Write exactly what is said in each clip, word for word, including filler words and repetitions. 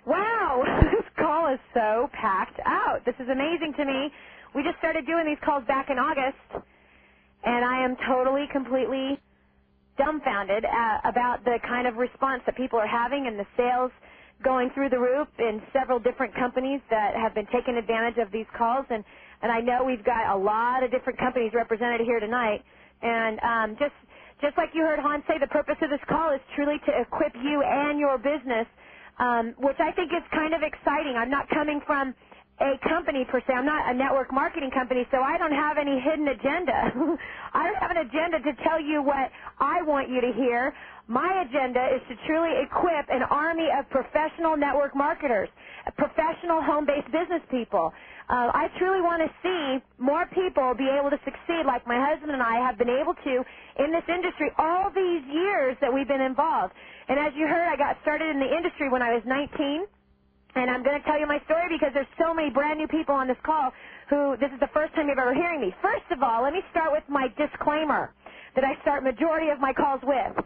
Wow, this call is so packed out. This is amazing to me. We just started doing these calls back in August, and I am totally, completely dumbfounded uh, about the kind of response that people are having and the sales going through the roof in several different companies that have been taking advantage of these calls. And, and I know we've got a lot of different companies represented here tonight. And um, just, just like you heard Hans say, the purpose of this call is truly to equip you and your business, um, which I think is kind of exciting. I'm not coming from a company per se. I'm not a network marketing company, so I don't have any hidden agenda. I don't have an agenda to tell you what I want you to hear. My agenda is to truly equip an army of professional network marketers, professional home-based business people. Uh, I truly want to see more people be able to succeed like my husband and I have been able to in this industry all these years that we've been involved. And as you heard, I got started in the industry when I was nineteen. And I'm going to tell you my story because there's so many brand new people on this call who this is the first time you're ever hearing me. First of all, let me start with my disclaimer that I start majority of my calls with.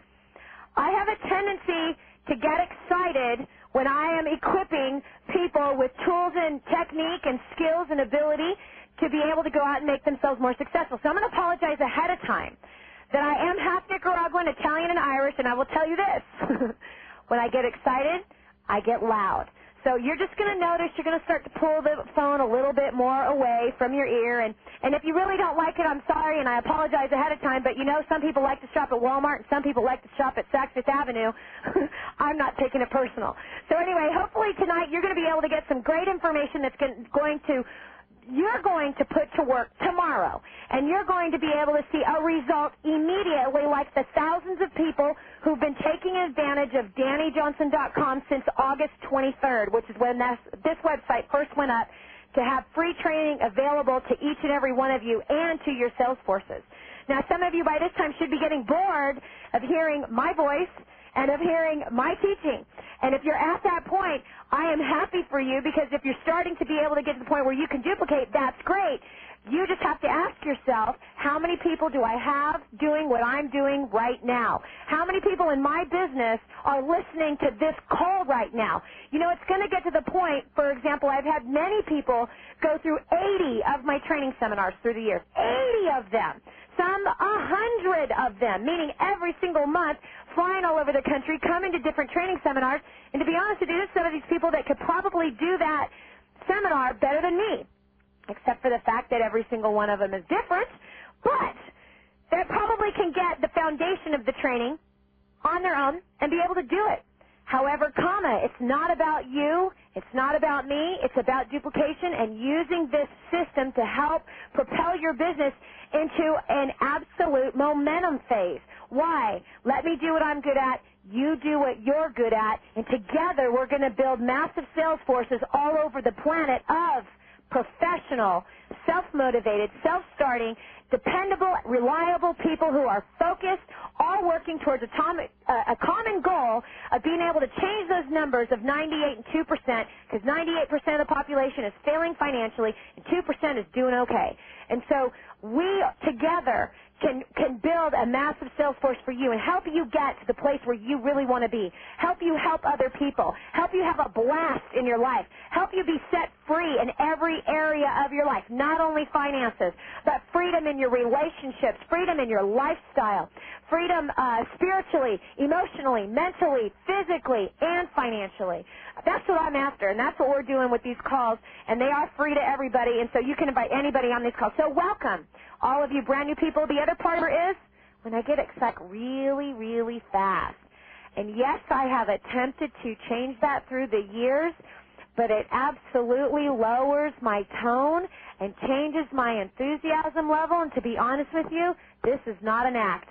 I have a tendency to get excited when I am equipping people with tools and technique and skills and ability to be able to go out and make themselves more successful. So I'm going to apologize ahead of time that I am half Nicaraguan, Italian, and Irish, and I will tell you this. When I get excited, I get loud. So you're just going to notice you're going to start to pull the phone a little bit more away from your ear. And, and if you really don't like it, I'm sorry, and I apologize ahead of time. But, you know, some people like to shop at Walmart and some people like to shop at Saks Fifth Avenue. I'm not taking it personal. So anyway, hopefully tonight you're going to be able to get some great information that's going to you're going to put to work tomorrow, and you're going to be able to see a result immediately like the thousands of people who've been taking advantage of Danny Johnson dot com since August twenty-third, which is when this, this website first went up, to have free training available to each and every one of you and to your sales forces. Now, some of you by this time should be getting bored of hearing my voice and of hearing my teaching. And if you're at that point, I am happy for you, because if you're starting to be able to get to the point where you can duplicate, that's great. You just have to ask yourself, how many people do I have doing what I'm doing right now? How many people in my business are listening to this call right now? You know, it's going to get to the point, for example, I've had many people go through eighty of my training seminars through the years, eighty of them, some one hundred of them, meaning every single month, flying all over the country, coming to different training seminars. And to be honest with you, there's some of these people that could probably do that seminar better than me, except for the fact that every single one of them is different. But they probably can get the foundation of the training on their own and be able to do it. However, comma, it's not about you, it's not about me, it's about duplication and using this system to help propel your business into an absolute momentum phase. Why? Let me do what I'm good at, you do what you're good at, and together we're going to build massive sales forces all over the planet of professional, self-motivated, self-starting, dependable, reliable people who are focused, all working towards a, tom- uh, a common goal of being able to change those numbers of ninety-eight and two percent, because ninety-eight percent of the population is failing financially and two percent is doing okay. And so we together can can build a massive sales force for you and help you get to the place where you really want to be, help you help other people, help you have a blast in your life, help you be set free in every area of your life, not only finances, but freedom in your relationships, freedom in your lifestyle, freedom uh, spiritually, emotionally, mentally, physically, and financially. That's what I'm after, and that's what we're doing with these calls, and they are free to everybody, and so you can invite anybody on these calls. So welcome, all of you brand new people. The other part is when I get excited really, really fast. And yes, I have attempted to change that through the years, but it absolutely lowers my tone and changes my enthusiasm level. And to be honest with you, this is not an act.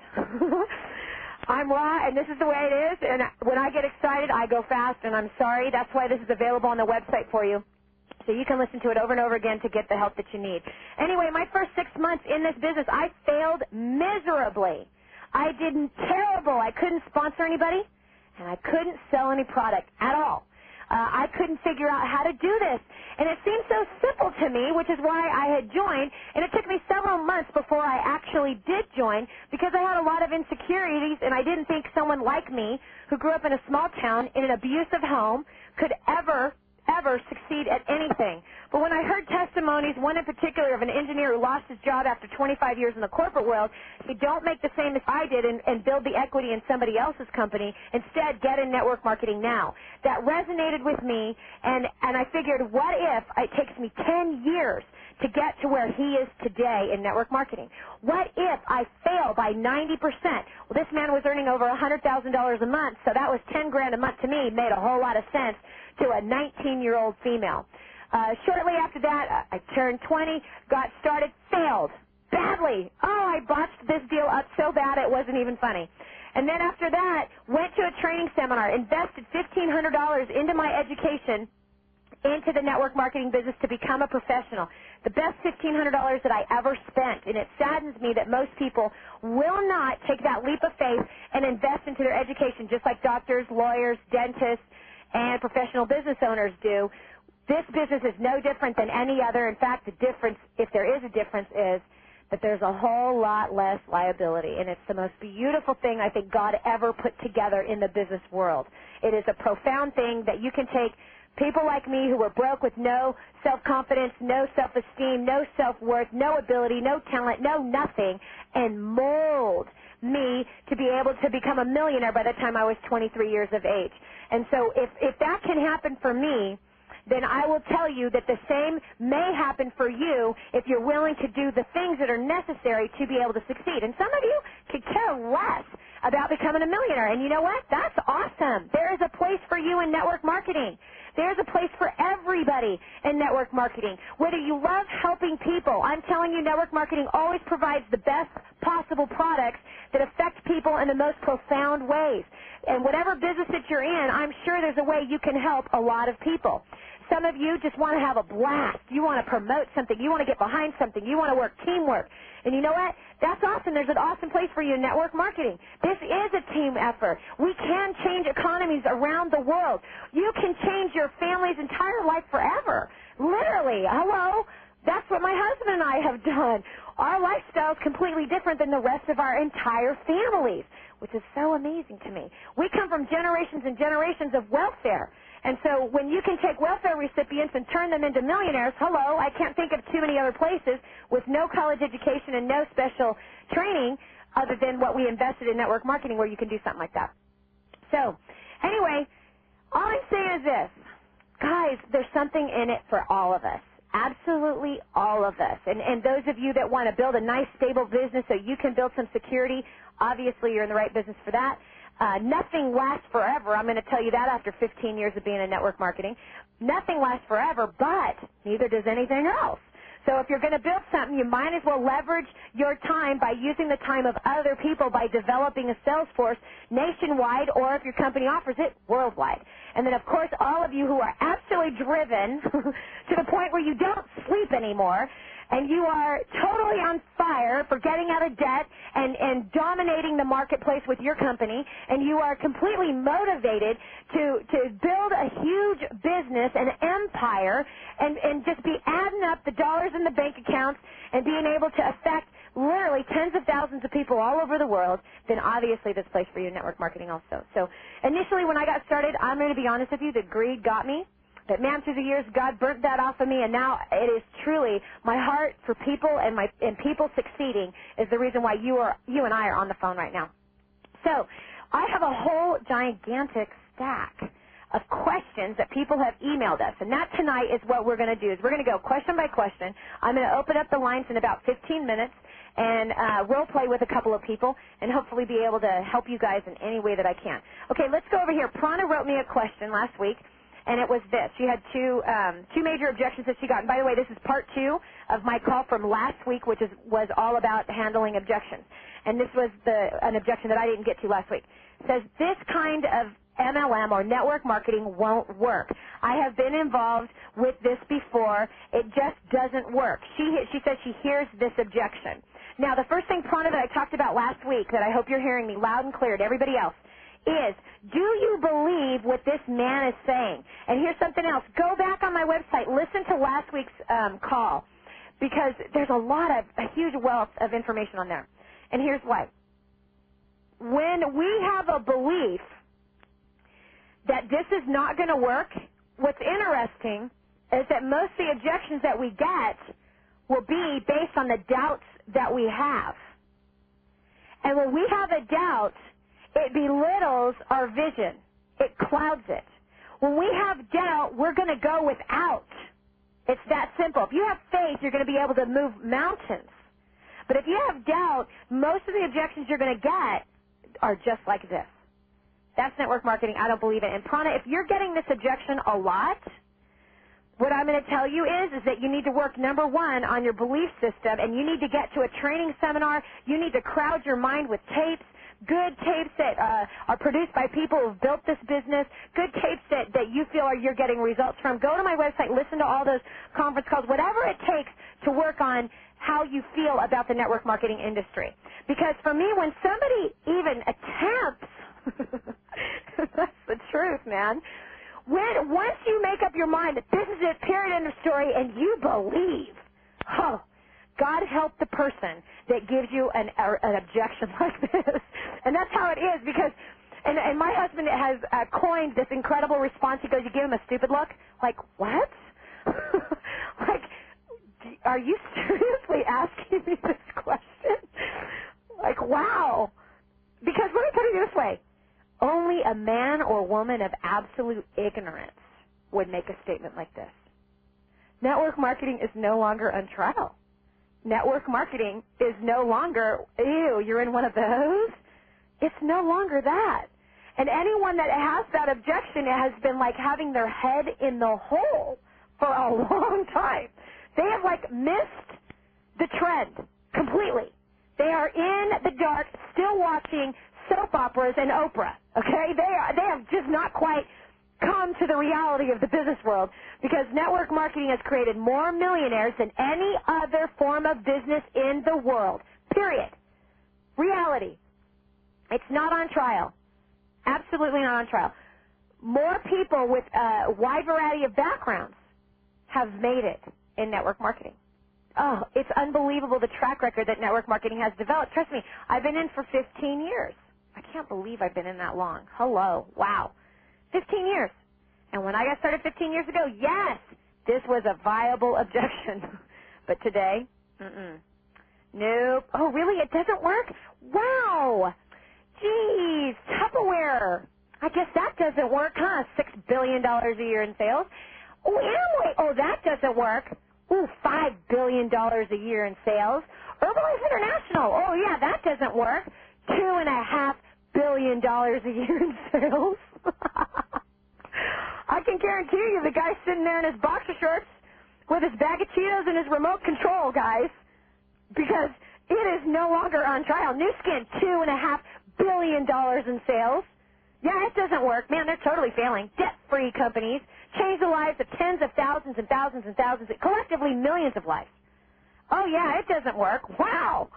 I'm raw, and this is the way it is. And when I get excited, I go fast, and I'm sorry. That's why this is available on the website for you, so you can listen to it over and over again to get the help that you need. Anyway, my first six months in this business, I failed miserably. I did terrible. I couldn't sponsor anybody, and I couldn't sell any product at all. Uh, I couldn't figure out how to do this. And it seemed so simple to me, which is why I had joined. And it took me several months before I actually did join because I had a lot of insecurities, and I didn't think someone like me who grew up in a small town in an abusive home could ever ever succeed at anything. But when I heard testimonies, one in particular of an engineer who lost his job after twenty-five years in the corporate world, he don't make the same as I did and, and build the equity in somebody else's company. Instead, get in network marketing now. That resonated with me, and, and I figured, what if it takes me ten years to get to where he is today in network marketing? What if I fail by ninety percent? Well, this man was earning over one hundred thousand dollars a month, so that was ten grand a month to me. Made a whole lot of sense to a nineteen-year-old female. Uh, shortly after that, I turned twenty, got started, failed badly. Oh, I botched this deal up so bad it wasn't even funny. And then after that, went to a training seminar, invested fifteen hundred dollars into my education, into the network marketing business to become a professional. The best fifteen hundred dollars that I ever spent, and it saddens me that most people will not take that leap of faith and invest into their education, just like doctors, lawyers, dentists, and professional business owners do. This business is no different than any other. In fact, the difference, if there is a difference, is that there's a whole lot less liability, and it's the most beautiful thing I think God ever put together in the business world. It is a profound thing that you can take people like me who were broke with no self-confidence, no self-esteem, no self-worth, no ability, no talent, no nothing, and mold me to be able to become a millionaire by the time I was twenty-three years of age. And so if, if that can happen for me, then I will tell you that the same may happen for you if you're willing to do the things that are necessary to be able to succeed. And some of you could care less about becoming a millionaire. And you know what? That's awesome. There is a place for you in network marketing. There's a place for everybody in network marketing. Whether you love helping people, I'm telling you, network marketing always provides the best possible products that affect people in the most profound ways. And whatever business that you're in, I'm sure there's a way you can help a lot of people. Some of you just want to have a blast. You want to promote something. You want to get behind something. You want to work teamwork. And you know what? That's awesome. There's an awesome place for you in network marketing. This is a team effort. We can change economies around the world. You can change your family's entire life forever. Literally. Hello? That's what my husband and I have done. Our lifestyle is completely different than the rest of our entire families, which is so amazing to me. We come from generations and generations of welfare. And so when you can take welfare recipients and turn them into millionaires, hello, I can't think of too many other places with no college education and no special training other than what we invested in network marketing where you can do something like that. So anyway, all I'm saying is this. Guys, there's something in it for all of us. Absolutely all of us. And, and those of you that want to build a nice, stable business so you can build some security, obviously you're in the right business for that. Uh, nothing lasts forever. I'm going to tell you that after fifteen years of being in network marketing. Nothing lasts forever, but neither does anything else. So if you're going to build something, you might as well leverage your time by using the time of other people by developing a sales force nationwide, or if your company offers it, worldwide. And then, of course, all of you who are absolutely driven to the point where you don't sleep anymore, and you are totally on fire for getting out of debt and, and dominating the marketplace with your company, and you are completely motivated to, to build a huge business, an empire, and, and just be adding up the dollars in the bank accounts and being able to affect literally tens of thousands of people all over the world, then obviously this place for you, network marketing also. So initially when I got started, I'm going to be honest with you, the greed got me. But, man, through the years, God burnt that off of me, and now it is truly my heart for people and my and people succeeding is the reason why you are you and I are on the phone right now. So I have a whole gigantic stack of questions that people have emailed us, and that tonight is what we're going to do. Is we're going to go question by question. I'm going to open up the lines in about fifteen minutes and uh, role play with a couple of people and hopefully be able to help you guys in any way that I can. Okay, let's go over here. Prana wrote me a question last week. And it was this. She had two um, two major objections that she got. And by the way, this is part two of my call from last week, which is was all about handling objections. And this was the an objection that I didn't get to last week. It says, this kind of M L M or network marketing won't work. I have been involved with this before. It just doesn't work. She she says she hears this objection. Now, the first thing, Prana, that I talked about last week that I hope you're hearing me loud and clear to everybody else, is, do you believe what this man is saying? And here's something else. Go back on my website. Listen to last week's um, call, because there's a lot of, a huge wealth of information on there. And here's why. When we have a belief that this is not going to work, what's interesting is that most of the objections that we get will be based on the doubts that we have. And when we have a doubt, it belittles our vision. It clouds it. When we have doubt, we're going to go without. It's that simple. If you have faith, you're going to be able to move mountains. But if you have doubt, most of the objections you're going to get are just like this. That's network marketing. I don't believe it. And Prana, if you're getting this objection a lot, what I'm going to tell you is, is that you need to work, number one, on your belief system, and you need to get to a training seminar. You need to crowd your mind with tapes, good tapes that uh, are produced by people who've built this business, good tapes that, that you feel are you're getting results from. Go to my website, listen to all those conference calls, whatever it takes to work on how you feel about the network marketing industry. Because for me, when somebody even attempts, that's the truth, man. When, once you make up your mind that this is it, period, end of story, and you believe, oh, God help the person that gives you an, an objection like this. And that's how it is, because, and, and my husband has uh, coined this incredible response. He goes, you give him a stupid look? Like, what? Like, are you seriously asking me this question? Like, wow. Because let me put it this way. Only a man or woman of absolute ignorance would make a statement like this. Network marketing is no longer on trial. Network marketing is no longer, ew, you're in one of those? It's no longer that. And anyone that has that objection has been like having their head in the hole for a long time. They have like missed the trend completely. They are in the dark, still watching soap operas and Oprah, okay? They are, they have just not quite come to the reality of the business world, because network marketing has created more millionaires than any other form of business in the world, period. Reality. It's not on trial. Absolutely not on trial. More people with a wide variety of backgrounds have made it in network marketing. Oh, it's unbelievable the track record that network marketing has developed. Trust me, I've been in for fifteen years. I can't believe I've been in that long. Hello. Wow. fifteen years. And when I got started fifteen years ago, yes, this was a viable objection. But today, mm-mm. Nope. Oh, really? It doesn't work? Wow. Geez, Tupperware. I guess that doesn't work, huh? Six billion dollars a year in sales. Oh, Amway. Oh, that doesn't work. Ooh, five billion dollars a year in sales. Herbalife International. Oh, yeah, that doesn't work. Two and a half billion dollars a year in sales. I can guarantee you the guy's sitting there in his boxer shorts with his bag of Cheetos and his remote control, guys, because it is no longer on trial. Nu Skin, two and a half billion dollars in sales. Yeah, it doesn't work. Man, they're totally failing. Debt-free companies change the lives of tens of thousands and thousands and thousands, collectively millions of lives. Oh, yeah, it doesn't work. Wow.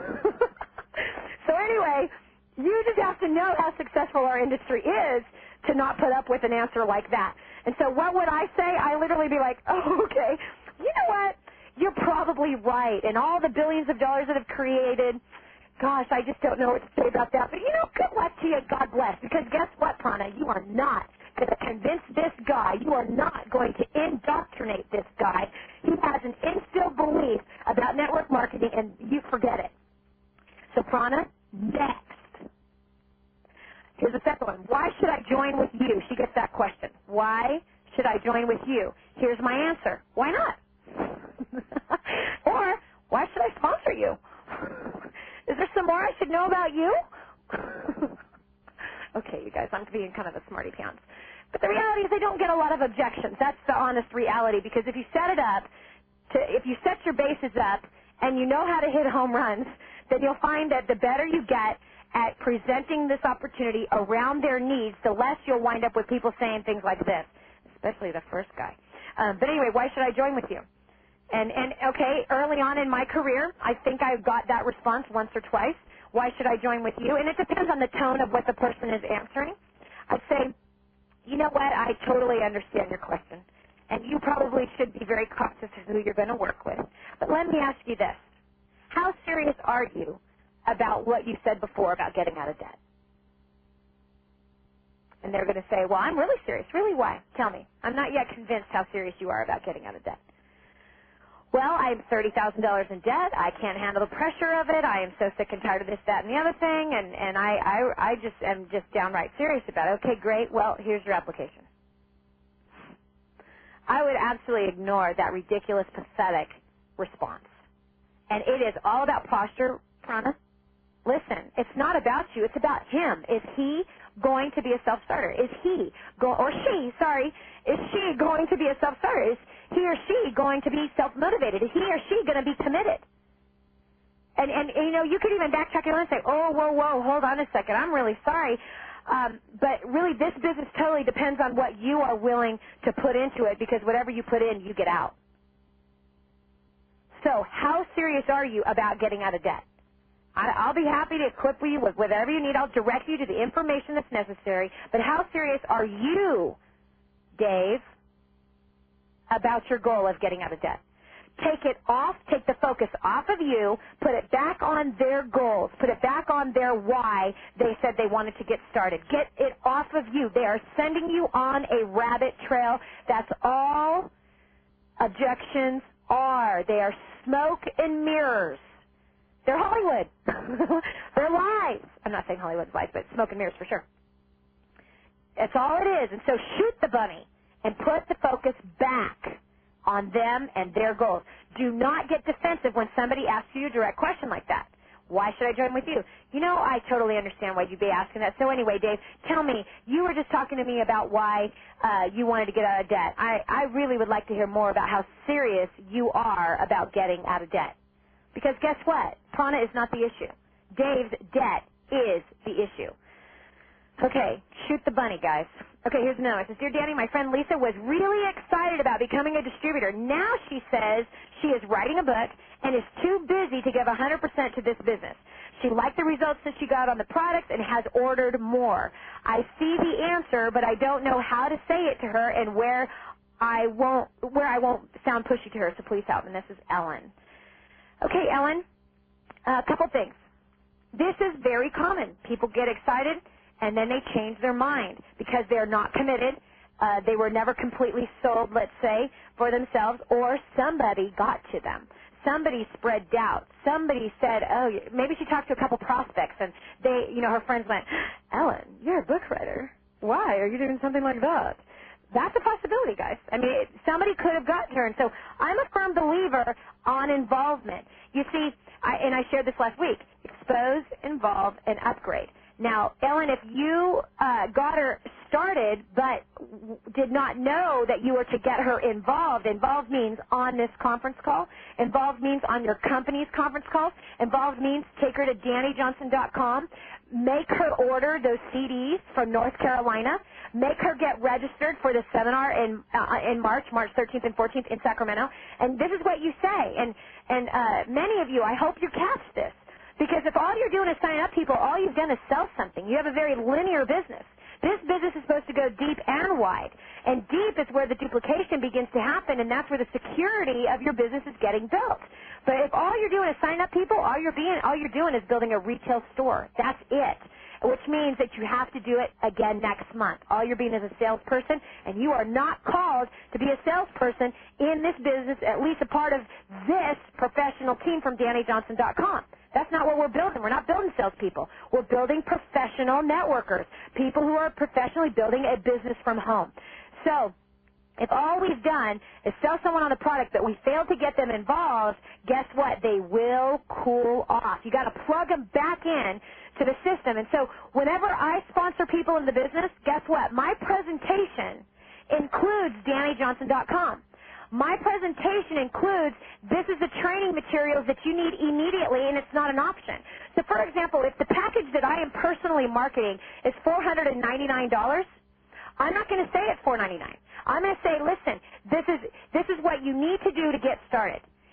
So anyway, you just have to know how successful our industry is to not put up with an answer like that. And so what would I say? I literally be like, oh, okay, you know what? You're probably right. And all the billions of dollars that have created, gosh, I just don't know what to say about that. But, you know, good luck to you. God bless. Because guess what, Prana? You are not going to convince this guy. You are not going to indoctrinate this guy. He has an instilled belief about network marketing, and you forget it. So, Prana, next. Here's the second one. Why should I join with you? She gets that question. Why should I join with you? Here's my answer. Why not? Or, why should I sponsor you? Is there some more I should know about you? Okay, you guys, I'm being kind of a smarty pants. But the reality is I don't get a lot of objections. That's the honest reality, because if you set it up, to, if you set your bases up and you know how to hit home runs, then you'll find that the better you get at presenting this opportunity around their needs, the less you'll wind up with people saying things like this, especially the first guy. Um, but anyway, why should I join with you? And, and, okay, early on in my career, I think I got that response once or twice. why should I join with you? And it depends on the tone of what the person is answering. I'd say, you know what, I totally understand your question, and you probably should be very cautious of who you're going to work with. But let me ask you this. How serious are you about what you said before about getting out of debt? And they're going to say, well, I'm really serious. Really, why? Tell me. I'm not yet convinced how serious you are about getting out of debt. Well, I'm thirty thousand dollars in debt. I can't handle the pressure of it. I am so sick and tired of this, that, and the other thing, and, and I, I, I just am just downright serious about it. Okay, great. Well, here's your application. I would absolutely ignore that ridiculous, pathetic response. And it is all about posture, Prana. Listen, it's not about you. It's about him. Is he going to be a self-starter? Is he, go, or she, sorry, is she going to be a self-starter? Is he or she going to be self-motivated? Is he or she going to be committed? And, and, you know, you could even backtrack and say, oh, whoa, whoa, hold on a second. I'm really sorry. Um, but really, this business totally depends on what you are willing to put into it, because whatever you put in, you get out. So how serious are you about getting out of debt? I'll be happy to equip you with whatever you need. I'll direct you to the information that's necessary. But how serious are you, Dave, about your goal of getting out of debt? Take it off, take the focus off of you, put it back on their goals, put it back on their why they said they wanted to get started. Get it off of you. They are sending you on a rabbit trail. That's all objections are. They are smoke and mirrors. They're Hollywood. They're lies. I'm not saying Hollywood's lies, but smoke and mirrors for sure. That's all it is. And so shoot the bunny and put the focus back on them and their goals. Do not get defensive when somebody asks you a direct question like that. Why should I join with you? You know, I totally understand why you'd be asking that. So anyway, Dave, tell me, you were just talking to me about why uh, you wanted to get out of debt. I, I really would like to hear more about how serious you are about getting out of debt. Because guess what? Prana is not the issue. Dave's debt is the issue. Okay, shoot the bunny, guys. Okay, here's another one. It says, Dear Danny, my friend Lisa was really excited about becoming a distributor. Now she says she is writing a book and is too busy to give one hundred percent to this business. She liked the results that she got on the products and has ordered more. I see the answer, but I don't know how to say it to her and where I won't where I won't sound pushy to her, so please help. And this is Ellen. Okay, Ellen, a couple things. This is very common. People get excited, and then they change their mind because they're not committed. Uh, they were never completely sold, let's say, for themselves, or somebody got to them. Somebody spread doubt. Somebody said, oh, maybe she talked to a couple prospects, and they, you know, her friends went, Ellen, you're a book writer. Why are you doing something like that? That's a possibility, guys. I mean, it, somebody could have gotten her. And so I'm a firm believer on involvement. You see, I, and I shared this last week, expose, involve, and upgrade. Now, Ellen, if you uh, got her started but w- did not know that you were to get her involved, involved means on this conference call. Involved means on your company's conference calls. Involved means take her to Danny Johnson dot com. Make her order those C Ds from North Carolina. Make her get registered for the seminar in uh, in March, March thirteenth and fourteenth in Sacramento. And this is what you say. And, and uh, many of you, I hope you catch this. Because if all you're doing is signing up people, all you've done is sell something. You have a very linear business. This business is supposed to go deep and wide. And deep is where the duplication begins to happen, and that's where the security of your business is getting built. But if all you're doing is signing up people, all you're being, all you're doing is building a retail store. That's it. Which means that you have to do it again next month. All you're being is a salesperson, and you are not called to be a salesperson in this business, at least a part of this professional team from Danny Johnson dot com. That's not what we're building. We're not building salespeople. We're building professional networkers, people who are professionally building a business from home. So if all we've done is sell someone on a product but we fail to get them involved, guess what? They will cool off. You got to plug them back in to the system. And so whenever I sponsor people in the business, guess what? My presentation includes Danny Johnson dot com. My presentation includes, this is the training materials that you need immediately, and it's not an option. So, for example, if the package that I am personally marketing is four hundred ninety-nine dollars, I'm not going to say it's four hundred ninety-nine dollars. I'm going to say, listen, this is, this is what you need to do to get started.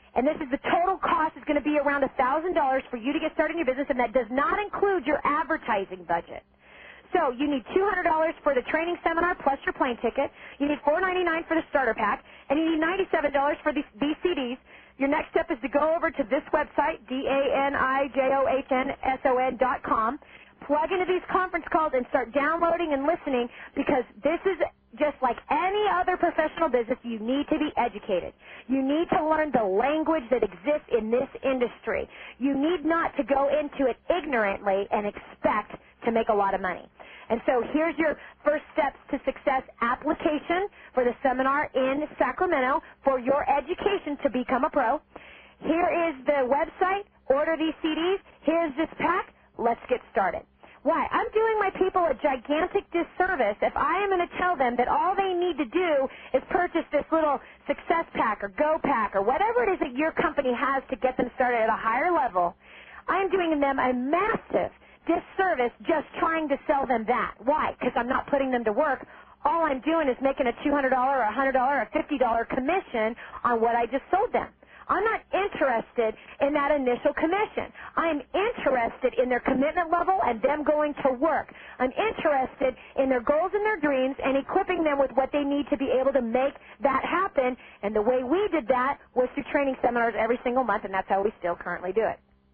And this is the total cost is going to be around one thousand dollars for you to get started in your business, and that does not include your advertising budget. So you need two hundred dollars for the training seminar plus your plane ticket. You need four ninety-nine for the starter pack, and you need ninety-seven dollars for these, these C Ds. Your next step is to go over to this website, D A N I J O H N S O N dot com, plug into these conference calls and start downloading and listening, because this is just like any other professional business. You need to be educated. You need to learn the language that exists in this industry. You need not to go into it ignorantly and expect to make a lot of money. And so here's your first steps to success application for the seminar in Sacramento for your education to become a pro. Here is the website. Order these C Ds. Here's this pack. Let's get started. Why? I'm doing my people a gigantic disservice if I am going to tell them that all they need to do is purchase this little success pack or go pack or whatever it is that your company has to get them started at a higher level. I'm doing them a massive disservice just trying to sell them that. Why? Because I'm not putting them to work. All I'm doing is making a two hundred dollars or a one hundred dollars or a fifty dollars commission on what I just sold them. I'm not interested in that initial commission. I'm interested in their commitment level and them going to work. I'm interested in their goals and their dreams and equipping them with what they need to be able to make that happen. And the way we did that was through training seminars every single month, and that's how we still currently do it.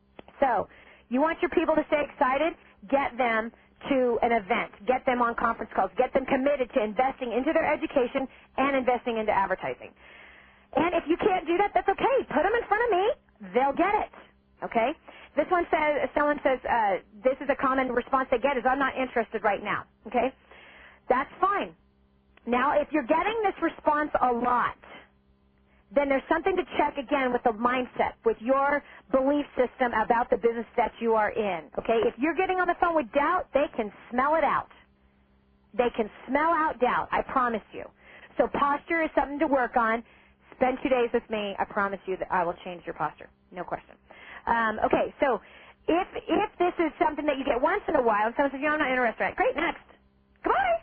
So you want your people to stay excited? Get them to an event. Get them on conference calls. Get them committed to investing into their education and investing into advertising. And if you can't do that, that's okay. Put them in front of me. They'll get it. Okay? This one says, someone says, uh, this is a common response they get is, I'm not interested right now. Okay? That's fine. Now, if you're getting this response a lot, then there's something to check again with the mindset, with your belief system about the business that you are in. Okay? If you're getting on the phone with doubt, they can smell it out. They can smell out doubt, I promise you. So posture is something to work on. Spend two days with me. I promise you that I will change your posture. No question. Um, okay, so if if this is something that you get once in a while and someone says, you know, I'm not interested, great, next. Goodbye.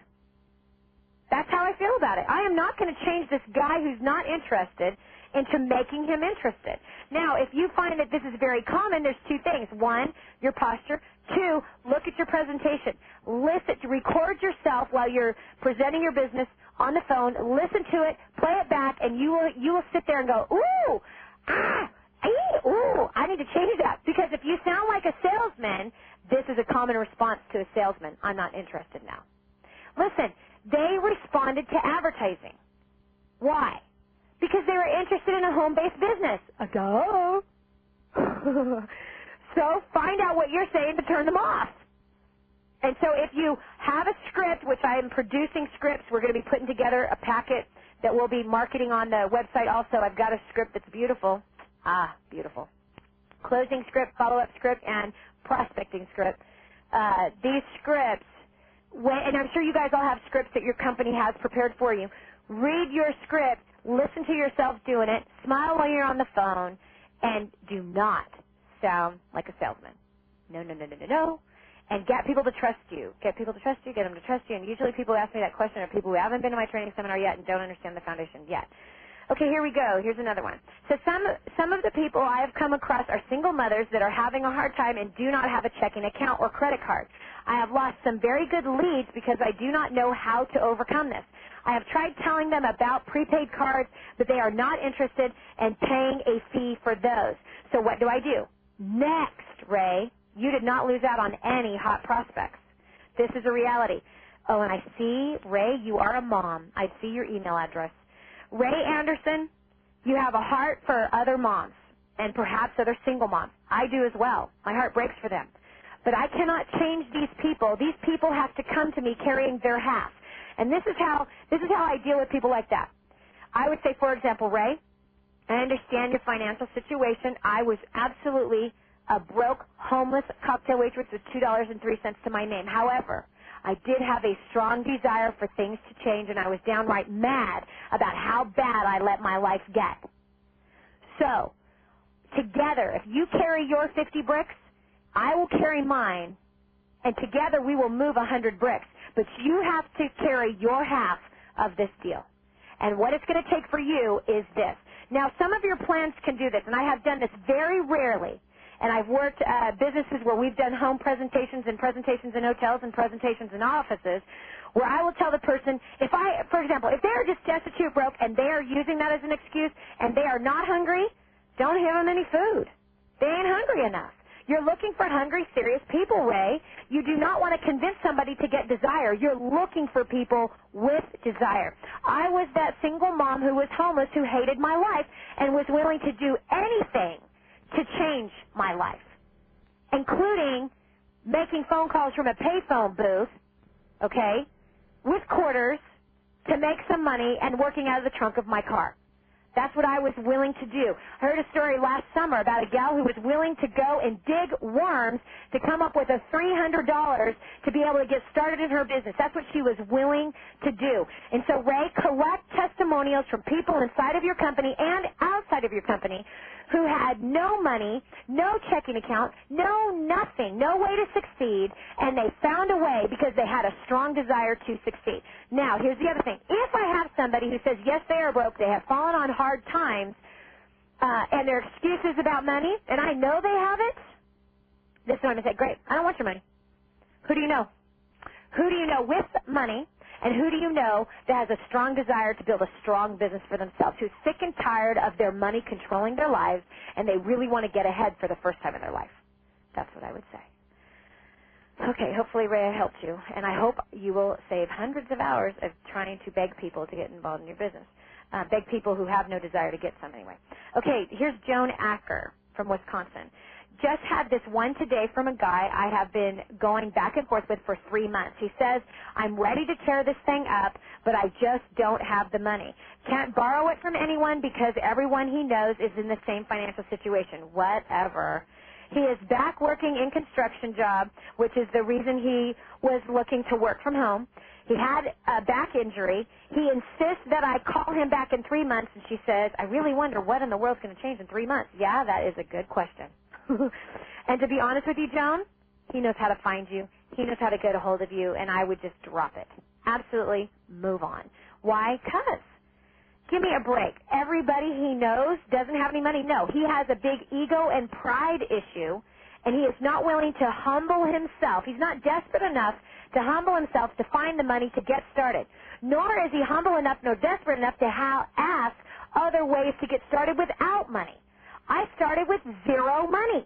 That's how I feel about it. I am not going to change this guy who's not interested into making him interested. Now, if you find that this is very common, there's two things. One, your posture. Two, look at your presentation. Listen, record yourself while you're presenting your business on the phone. Listen to it, play it back, and you will you will sit there and go, ooh, ah, ee, ooh, I need to change that. Because if you sound like a salesman, this is a common response to a salesman. I'm not interested now. Listen, they responded to advertising. Why? Because they were interested in a home-based business. A go. So find out what you're saying to turn them off. And so if you have a script, which I am producing scripts, we're going to be putting together a packet that we'll be marketing on the website also. I've got a script that's beautiful. Ah, beautiful. Closing script, follow-up script, and prospecting script. Uh, these scripts, when, and I'm sure you guys all have scripts that your company has prepared for you. Read your script, listen to yourself doing it, smile while you're on the phone, and do not sound like a salesman. No, no, no, no, no, no. And get people to trust you. Get people to trust you, get them to trust you. And usually people who ask me that question are people who haven't been to my training seminar yet and don't understand the foundation yet. Okay, here we go. Here's another one. So some some of the people I have come across are single mothers that are having a hard time and do not have a checking account or credit card. I have lost some very good leads because I do not know how to overcome this. I have tried telling them about prepaid cards, but they are not interested in paying a fee for those. So what do I do? Next, Ray, you did not lose out on any hot prospects. This is a reality. Oh, and I see, Ray, you are a mom. I see your email address. Ray Anderson, you have a heart for other moms and perhaps other single moms. I do as well. My heart breaks for them. But I cannot change these people. These people have to come to me carrying their half. And this is how this is how I deal with people like that. I would say, for example, Ray, I understand your financial situation. I was absolutely a broke, homeless cocktail waitress with two dollars and three cents to my name. However, I did have a strong desire for things to change, and I was downright mad about how bad I let my life get. So, together, if you carry your fifty bricks, I will carry mine, and together we will move one hundred bricks. But you have to carry your half of this deal. And what it's going to take for you is this. Now, some of your plans can do this, and I have done this very rarely. And I've worked uh, businesses where we've done home presentations and presentations in hotels and presentations in offices, where I will tell the person, if I, for example, if they're just destitute, broke, and they are using that as an excuse, and they are not hungry, don't give them any food. They ain't hungry enough. You're looking for hungry, serious people, Ray. You do not want to convince somebody to get desire. You're looking for people with desire. I was that single mom who was homeless who hated my life and was willing to do anything to change my life, including making phone calls from a payphone booth, okay, with quarters to make some money and working out of the trunk of my car. That's what I was willing to do. I heard a story last summer about a gal who was willing to go and dig worms to come up with a three hundred dollars to be able to get started in her business. That's what she was willing to do. And so, Ray, collect testimonials from people inside of your company and outside of your company who had no money, no checking account, no nothing, no way to succeed, and they found a way because they had a strong desire to succeed. Now, here's the other thing. If I have somebody who says, yes, they are broke, they have fallen on hard times, uh, and their excuses about money, and I know they have it, this is what I'm going to say, great, I don't want your money. Who do you know? Who do you know with money? And who do you know that has a strong desire to build a strong business for themselves, who's sick and tired of their money controlling their lives, and they really want to get ahead for the first time in their life? That's what I would say. Okay, hopefully, Ray, I helped you, and I hope you will save hundreds of hours of trying to beg people to get involved in your business, uh, beg people who have no desire to get some anyway. Okay, here's Joan Acker from Wisconsin. Just had this one today from a guy I have been going back and forth with for three months. He says, I'm ready to tear this thing up, but I just don't have the money. Can't borrow it from anyone because everyone he knows is in the same financial situation. Whatever. He is back working in construction job, which is the reason he was looking to work from home. He had a back injury. He insists that I call him back in three months, and she says, I really wonder what in the world's going to change in three months. Yeah, that is a good question. And to be honest with you, Joan, he knows how to find you. He knows how to get a hold of you, and I would just drop it. Absolutely move on. Why? 'Cause. Give me a break. Everybody he knows doesn't have any money. No, he has a big ego and pride issue, and he is not willing to humble himself. He's not desperate enough to humble himself to find the money to get started. Nor is he humble enough nor desperate enough to ha- ask other ways to get started without money. I started with zero money.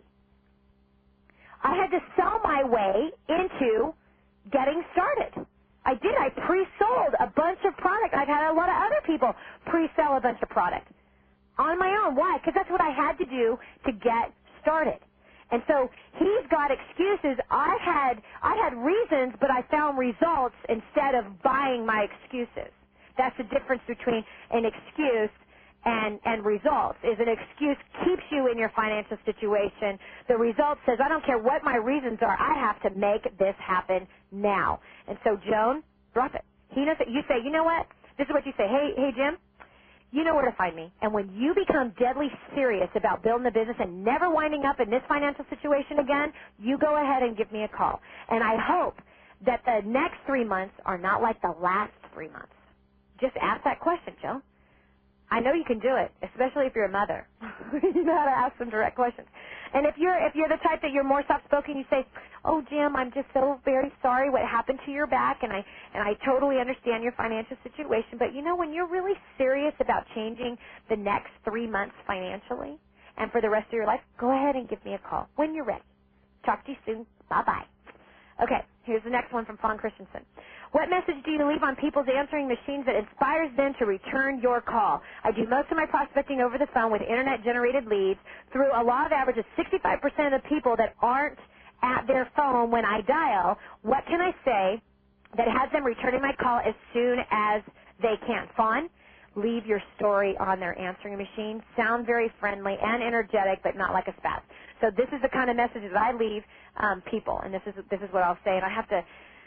I had to sell my way into getting started. I did. I pre-sold a bunch of product. I've had a lot of other people pre-sell a bunch of product on my own. Why? Because that's what I had to do to get started. And so he's got excuses. I had I had reasons, but I found results instead of buying my excuses. That's the difference between an excuse and, and results. Is an excuse keeps you in your financial situation. The result says, I don't care what my reasons are, I have to make this happen now. And so, Joan, drop it. He knows that you say, you know what? This is what you say. Hey, hey, Jim, you know where to find me. And when you become deadly serious about building a business and never winding up in this financial situation again, you go ahead and give me a call. And I hope that the next three months are not like the last three months. Just ask that question, Joan. I know you can do it, especially if you're a mother. You know how to ask some direct questions. And if you're if you're the type that you're more soft-spoken, you say, "Oh, Jim, I'm just so very sorry what happened to your back, and I and I totally understand your financial situation. But you know, when you're really serious about changing the next three months financially and for the rest of your life, go ahead and give me a call when you're ready. Talk to you soon. Bye-bye." Okay, here's the next one from Fawn Christensen. What message do you leave on people's answering machines that inspires them to return your call? I do most of my prospecting over the phone with Internet-generated leads. Through a law of averages, sixty-five percent of the people that aren't at their phone when I dial, what can I say that has them returning my call as soon as they can? Fawn, leave your story on their answering machine. Sound very friendly and energetic, but not like a spaz. So this is the kind of messages that I leave um, people, and this is this is what I'll say, and I have to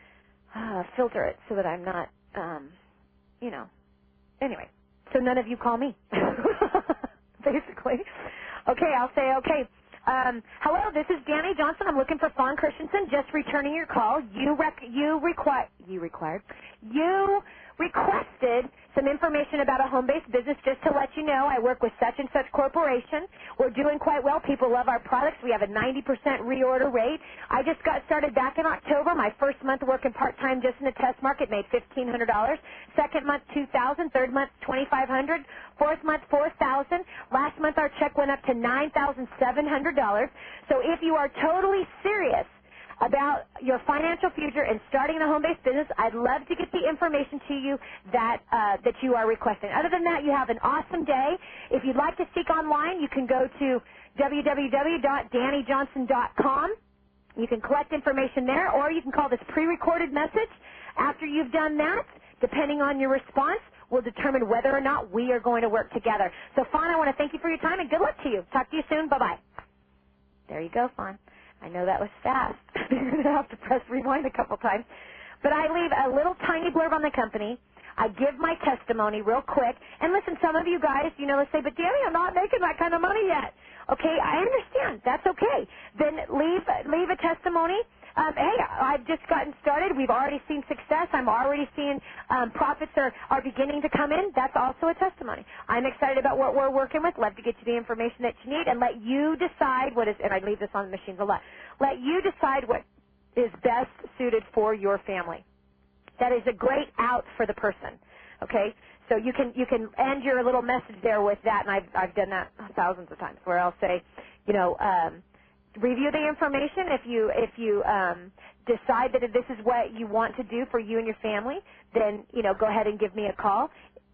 uh, filter it so that I'm not, um, you know. Anyway, so none of you call me, basically. Okay, I'll say, okay, um, hello, this is Danny Johnson. I'm looking for Fawn Christensen. Just returning your call. You rec- you require you required, you requested some information about a home-based business. Just to let you know, I work with such and such corporation. We're doing quite well. People love our products. We have a ninety percent reorder rate. I just got started back in October. My first month working part-time just in the test market made fifteen hundred dollars. Second month, two thousand dollars. Third month, twenty-five hundred dollars. Fourth month, four thousand dollars. Last month, our check went up to nine thousand seven hundred dollars. So if you are totally serious about your financial future and starting a home-based business, I'd love to get the information to you that uh, that you are requesting. Other than that, you have an awesome day. If you'd like to speak online, you can go to w w w dot danny johnson dot com. You can collect information there, or you can call this pre-recorded message. After you've done that, depending on your response, we'll determine whether or not we are going to work together. So, Fawn, I want to thank you for your time, and good luck to you. Talk to you soon. Bye-bye. There you go, Fawn. I know that was fast. You're going to have to press rewind a couple times. But I leave a little tiny blurb on the company. I give my testimony real quick. And listen, some of you guys, you know, let's say, but Danny, I'm not making that kind of money yet. Okay, I understand. That's okay. Then leave leave a testimony. Um, hey, I've just gotten started. We've already seen success. I'm already seeing um, profits are, are beginning to come in. That's also a testimony. I'm excited about what we're working with. Love to get you the information that you need and let you decide what is, and I leave this on the machines a lot, let you decide what is best suited for your family. That is a great out for the person, okay? So you can you can end your little message there with that, and I've, I've done that thousands of times, where I'll say, you know, um, review the information. If you if you um, decide that this is what you want to do for you and your family, then, you know, go ahead and give me a call,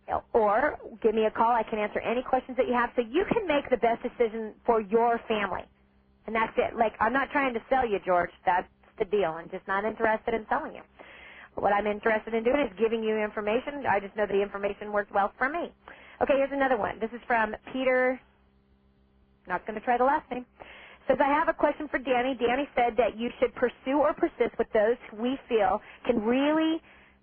or give me a call. I can answer any questions that you have, so you can make the best decision for your family. And that's it. Like, I'm not trying to sell you, George. That's the deal. I'm just not interested in selling you. What I'm interested in doing is giving you information. I just know the information works well for me. Okay, here's another one. This is from Peter. Not going to try the last name. Says, I have a question for Danny. Danny said that you should pursue or persist with those who we feel can really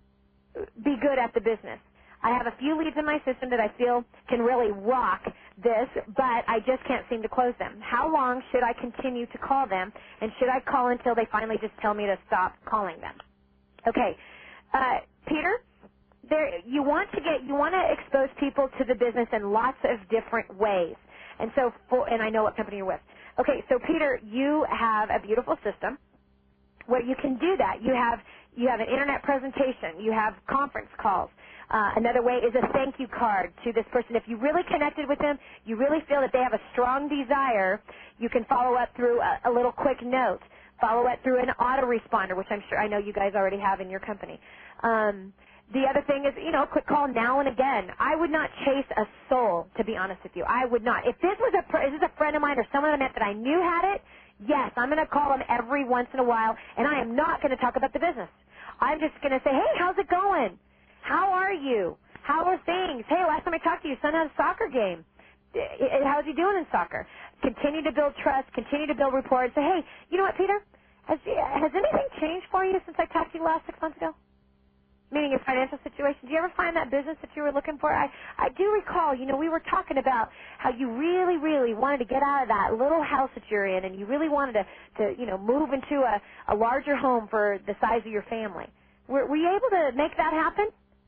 be good at the business. I have a few leads in my system that I feel can really rock this, but I just can't seem to close them. How long should I continue to call them, and should I call until they finally just tell me to stop calling them? Okay, uh, Peter, there, you want to get, you want to expose people to the business in lots of different ways, and so, for, and I know what company you're with. Okay, so Peter, you have a beautiful system where you can do that. You have, you have an internet presentation. You have conference calls. Uh, another way is a thank you card to this person. If you really connected with them, you really feel that they have a strong desire, you can follow up through a, a little quick note. Follow it through an autoresponder, which I'm sure I know you guys already have in your company. Um, the other thing is, you know, quick call now and again. I would not chase a soul, to be honest with you. I would not. If this was a, is this a friend of mine or someone I met that I knew had it, yes, I'm going to call them every once in a while, and I am not going to talk about the business. I'm just going to say, hey, how's it going? How are you? How are things? Hey, last time I talked to you, son had a soccer game. How's he doing in soccer? Continue to build trust, continue to build rapport, and say, hey, you know what, Peter? Has, has anything changed for you since I talked to you last six months ago? Meaning your financial situation. Do you ever find that business that you were looking for? I, I do recall, you know, we were talking about how you really, really wanted to get out of that little house that you're in, and you really wanted to, to you know, move into a, a larger home for the size of your family. Were, were you able to make that happen?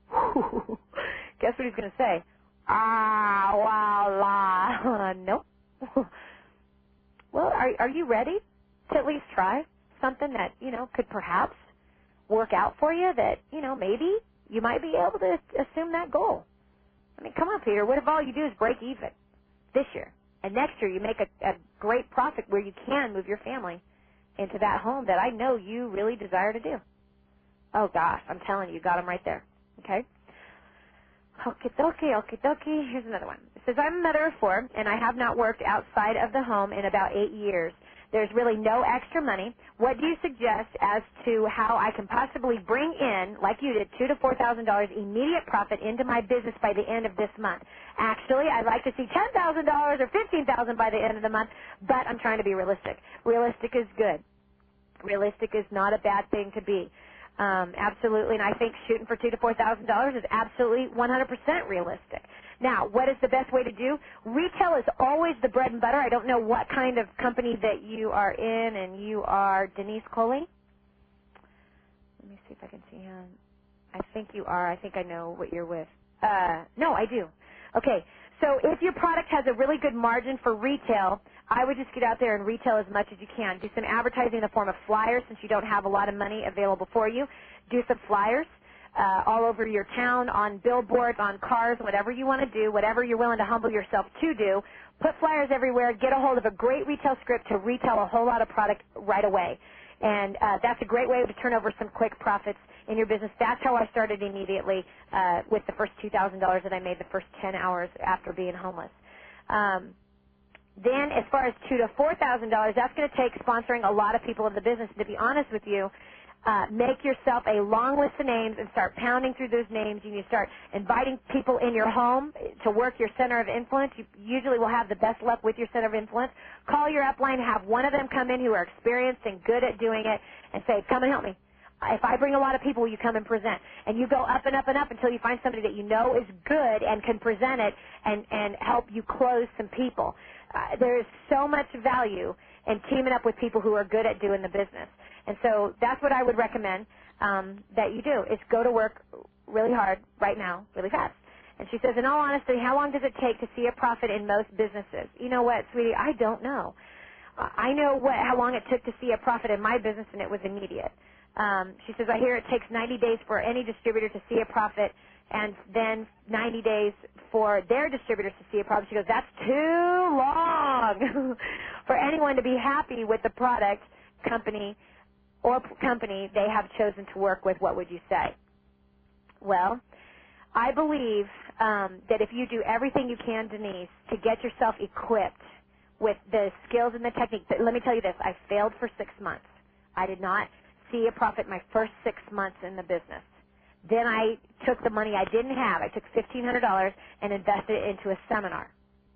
Guess what he's going to say? Ah, wow, la. Nope. Well, are, are you ready to at least try something that, you know, could perhaps work out for you, that, you know, maybe you might be able to assume that goal? I mean, come on, Peter. What if all you do is break even this year, and next year you make a, a great profit where you can move your family into that home that I know you really desire to do? Oh, gosh, I'm telling you, you got them right there. Okay? Okie dokie, okie dokie. Here's another one. It says, I'm a mother of four, and I have not worked outside of the home in about eight years. There's really no extra money. What do you suggest as to how I can possibly bring in, like you did, two to four thousand dollars immediate profit into my business by the end of this month? Actually, I'd like to see ten thousand dollars or fifteen thousand dollars by the end of the month, but I'm trying to be realistic. Realistic is good. Realistic is not a bad thing to be. Um, absolutely, and I think shooting for two to four thousand dollars is absolutely one hundred percent realistic. Now, what is the best way to do? Retail is always the bread and butter. I don't know what kind of company that you are in, and you are Denise Coley. Let me see if I can see him. I think you are. I think I know what you're with. Uh, no, I do. Okay, so if your product has a really good margin for retail, I would just get out there and retail as much as you can. Do some advertising in the form of flyers since you don't have a lot of money available for you. Do some flyers uh, all over your town, on billboards, on cars, whatever you want to do, whatever you're willing to humble yourself to do. Put flyers everywhere. Get a hold of a great retail script to retail a whole lot of product right away. And uh, that's a great way to turn over some quick profits in your business. That's how I started immediately uh, with the first two thousand dollars that I made the first ten hours after being homeless. Um, then as far as two thousand to four thousand dollars, that's going to take sponsoring a lot of people in the business. And to be honest with you, uh, make yourself a long list of names and start pounding through those names. You need to start inviting people in your home to work your center of influence. You usually will have the best luck with your center of influence. Call your upline, have one of them come in who are experienced and good at doing it, and say, come and help me. If I bring a lot of people, will you come and present? And you go up and up and up until you find somebody that you know is good and can present it and, and help you close some people. Uh, there is so much value in teaming up with people who are good at doing the business. And so that's what I would recommend um, that you do, is go to work really hard right now, really fast. And she says, in all honesty, how long does it take to see a profit in most businesses? You know what, sweetie, I don't know. I know what how long it took to see a profit in my business, and it was immediate. Um, she says, I hear it takes ninety days for any distributor to see a profit, and then ninety days for their distributors to see a profit. She goes, that's too long for anyone to be happy with the product, company, or p- company they have chosen to work with. What would you say? Well, I believe um, that if you do everything you can, Denise, to get yourself equipped with the skills and the technique. But let me tell you this, I failed for six months. I did not see a profit my first six months in the business. Then I took the money I didn't have. I took fifteen hundred dollars and invested it into a seminar,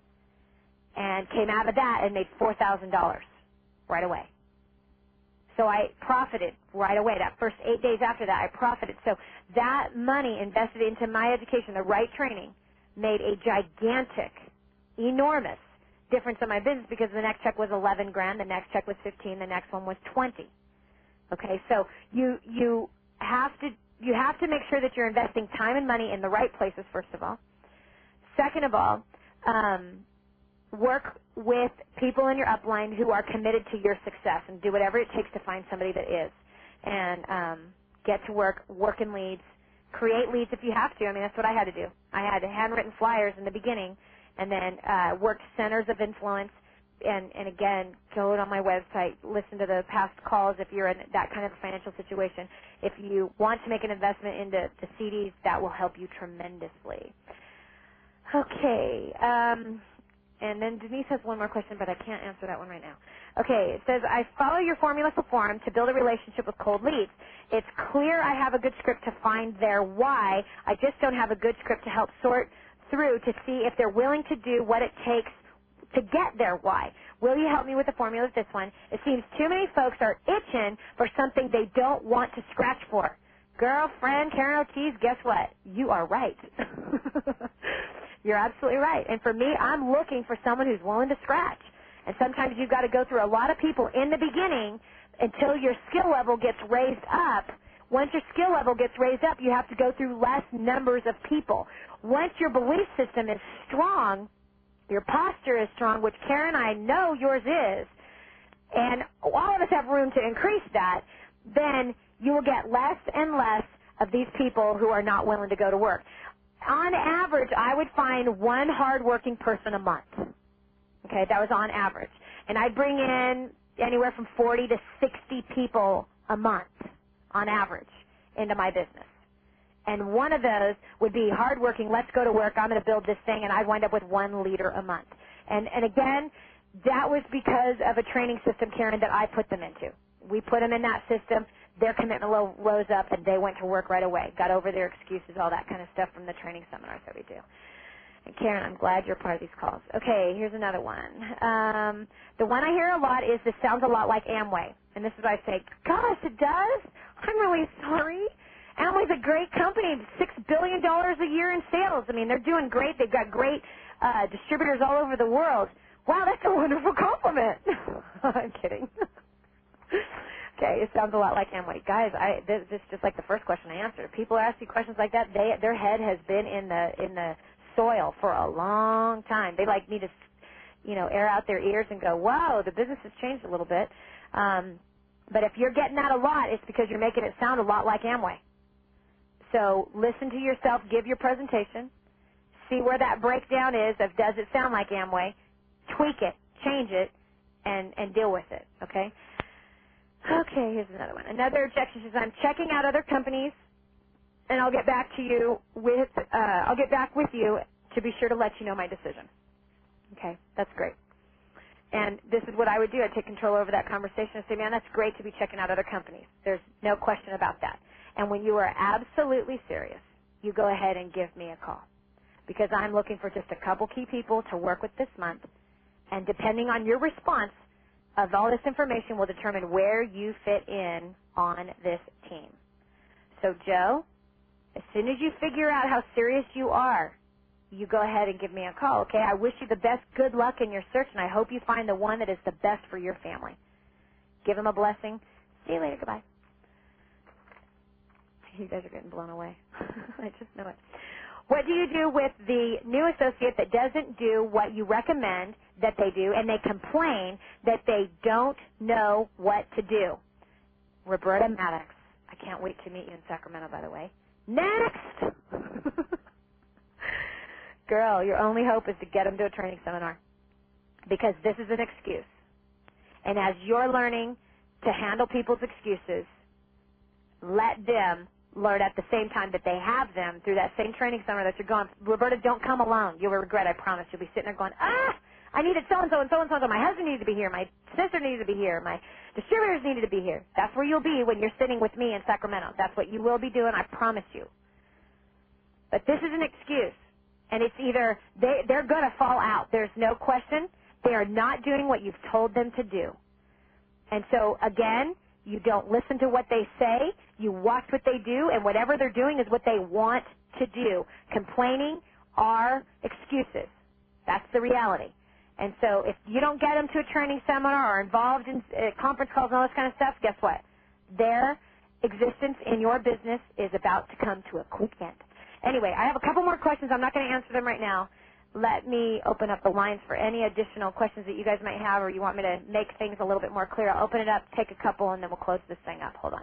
and came out of that and made four thousand dollars right away. So I profited right away. That first eight days after that, I profited. So that money invested into my education, the right training, made a gigantic, enormous difference in my business, because the next check was eleven grand, the next check was fifteen, the next one was twenty. Okay, so you you have to you have to make sure that you're investing time and money in the right places, first of all. Second of all, um, work with people in your upline who are committed to your success, and do whatever it takes to find somebody that is. And um, get to work, work in leads, create leads if you have to. I mean, that's what I had to do. I had handwritten flyers in the beginning, and then uh, worked centers of influence. And, and again, go on my website, listen to the past calls if you're in that kind of financial situation. If you want to make an investment into the C Ds, that will help you tremendously. Okay. Um, and then Denise has one more question, but I can't answer that one right now. Okay. It says, I follow your formula for forum to build a relationship with cold leads. It's clear I have a good script to find their why. I just don't have a good script to help sort through to see if they're willing to do what it takes to get their why. Will you help me with the formula of this one? It seems too many folks are itching for something they don't want to scratch for. Girlfriend, Karen Ortiz, guess what? You are right. You're absolutely right. And for me, I'm looking for someone who's willing to scratch. And sometimes you've got to go through a lot of people in the beginning until your skill level gets raised up. Once your skill level gets raised up, you have to go through less numbers of people. Once your belief system is strong, your posture is strong, which Karen, I know yours is, and all of us have room to increase that, then you will get less and less of these people who are not willing to go to work. On average, I would find one hardworking person a month. Okay, that was on average. And I'd bring in anywhere from forty to sixty people a month on average into my business. And one of those would be hardworking, let's go to work, I'm going to build this thing, and I'd wind up with one leader a month. And, and again, that was because of a training system, Karen, that I put them into. We put them in that system, their commitment level rose up, and they went to work right away, got over their excuses, all that kind of stuff from the training seminars that we do. And Karen, I'm glad you're part of these calls. Okay, here's another one. Um, the one I hear a lot is, this sounds a lot like Amway. And this is what I say, gosh, it does? I'm really sorry. Amway's a great company, six billion dollars a year in sales. I mean, they're doing great. They've got great uh, distributors all over the world. Wow, that's a wonderful compliment. I'm kidding. Okay, it sounds a lot like Amway. Guys, I this, this is just like the first question I answered. If people ask you questions like that, they their head has been in the in the soil for a long time. They like need to, you know, air out their ears and go, whoa, the business has changed a little bit. Um, but if you're getting that a lot, it's because you're making it sound a lot like Amway. So listen to yourself, give your presentation, see where that breakdown is of does it sound like Amway, tweak it, change it, and, and deal with it, okay? Okay, here's another one. Another objection says, I'm checking out other companies, and I'll get back to you with, uh, I'll get back with you to be sure to let you know my decision. Okay, that's great. And this is what I would do. I'd take control over that conversation and say, man, that's great to be checking out other companies. There's no question about that. And when you are absolutely serious, you go ahead and give me a call, because I'm looking for just a couple key people to work with this month, and depending on your response of all this information will determine where you fit in on this team. So, Joe, as soon as you figure out how serious you are, you go ahead and give me a call, okay? I wish you the best good luck in your search, and I hope you find the one that is the best for your family. Give them a blessing. See you later. Goodbye. You guys are getting blown away. I just know it. What do you do with the new associate that doesn't do what you recommend that they do, and they complain that they don't know what to do? Roberta Maddox. I can't wait to meet you in Sacramento, by the way. Next! Girl, your only hope is to get them to a training seminar, because this is an excuse. And as you're learning to handle people's excuses, let them learn at the same time that they have them through that same training seminar that you're going. Roberta, don't come alone. You'll regret, I promise. You'll be sitting there going, ah, I needed so-and-so and so-and-so. My husband needed to be here. My sister needed to be here. My distributors needed to be here. That's where you'll be when you're sitting with me in Sacramento. That's what you will be doing, I promise you. But this is an excuse. And it's either they, they're going to fall out. There's no question. They are not doing what you've told them to do. And so, again, you don't listen to what they say. You watch what they do, and whatever they're doing is what they want to do. Complaining are excuses. That's the reality. And so if you don't get them to a training seminar or involved in uh, conference calls and all this kind of stuff, guess what? Their existence in your business is about to come to a quick end. Anyway, I have a couple more questions. I'm not going to answer them right now. Let me open up the lines for any additional questions that you guys might have, or you want me to make things a little bit more clear. I'll open it up, take a couple, and then we'll close this thing up. Hold on.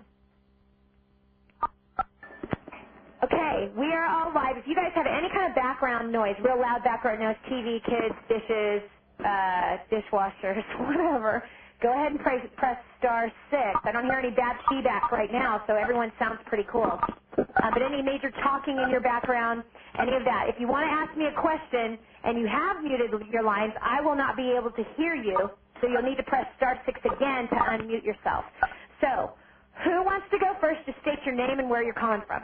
Okay, we are all live. If you guys have any kind of background noise, real loud background noise, T V, kids, dishes, uh, dishwashers, whatever, go ahead and press, press star six. I don't hear any bad feedback right now, so everyone sounds pretty cool. Uh, but any major talking in your background, any of that. If you want to ask me a question and you have muted your lines, I will not be able to hear you, so you'll need to press star six again to unmute yourself. So, who wants to go first to state your name and where you're calling from?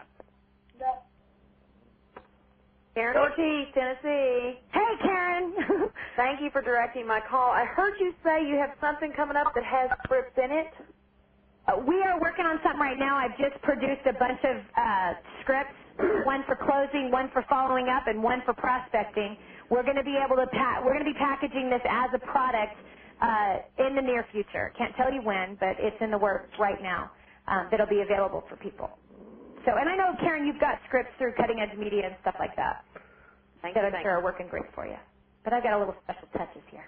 Karen Ortiz, Tennessee. Hey, Karen. Thank you for directing my call. I heard you say you have something coming up that has scripts in it. Uh, we are working on something right now. I've just produced a bunch of uh, scripts, one for closing, one for following up, and one for prospecting. We're going to be able to pa- we're going to be packaging this as a product uh, in the near future. Can't tell you when, but it's in the works right now. Um, that'll be available for people. So, and I know, Karen, you've got scripts through Cutting Edge Media and stuff like that Thank that you, I'm thank sure you. are working great for you. But I've got a little special touches here.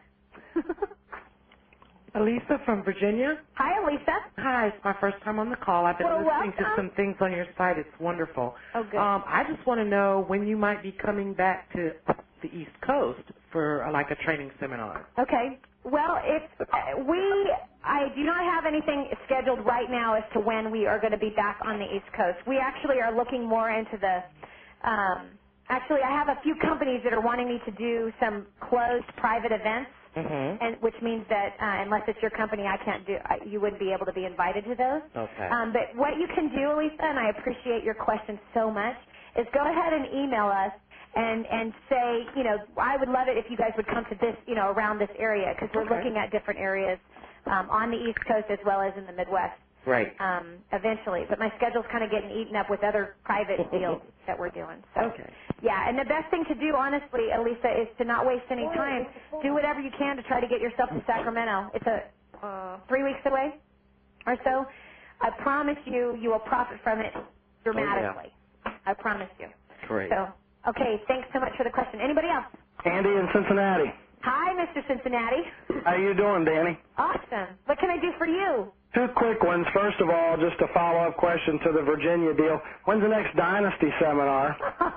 Elisa from Virginia. Hi, Elisa. Hi, it's my first time on the call. I've been Well, listening welcome. to some things on your site. It's wonderful. Oh, good. Um, I just want to know when you might be coming back to the East Coast for uh, like a training seminar. Okay. Well, it's uh, we. I do not have anything scheduled right now as to when we are going to be back on the East Coast. We actually are looking more into the. Um, actually, I have a few companies that are wanting me to do some closed private events, Mm-hmm. and which means that uh, unless it's your company, I can't do. I, you wouldn't be able to be invited to those. Okay. Um, but what you can do, Lisa, and I appreciate your question so much, is go ahead and email us. And, and say, you know, I would love it if you guys would come to this, you know, around this area, because we're Okay. looking at different areas um, on the East Coast as well as in the Midwest Right. um, eventually. But my schedule's kind of getting eaten up with other private deals that we're doing. So, Okay. yeah, and the best thing to do, honestly, Elisa, is to not waste any time. Do whatever you can to try to get yourself to Sacramento. It's a uh, three weeks away. or so, I promise you, you will profit from it dramatically. Oh, yeah. I promise you. Great. So, okay, thanks so much for the question. Anybody else? Andy in Cincinnati. Hi, Mister Cincinnati. How you doing, Danny? Awesome. What can I do for you? Two quick ones. First of all, just a follow-up question to the Virginia deal. When's the next Dynasty seminar?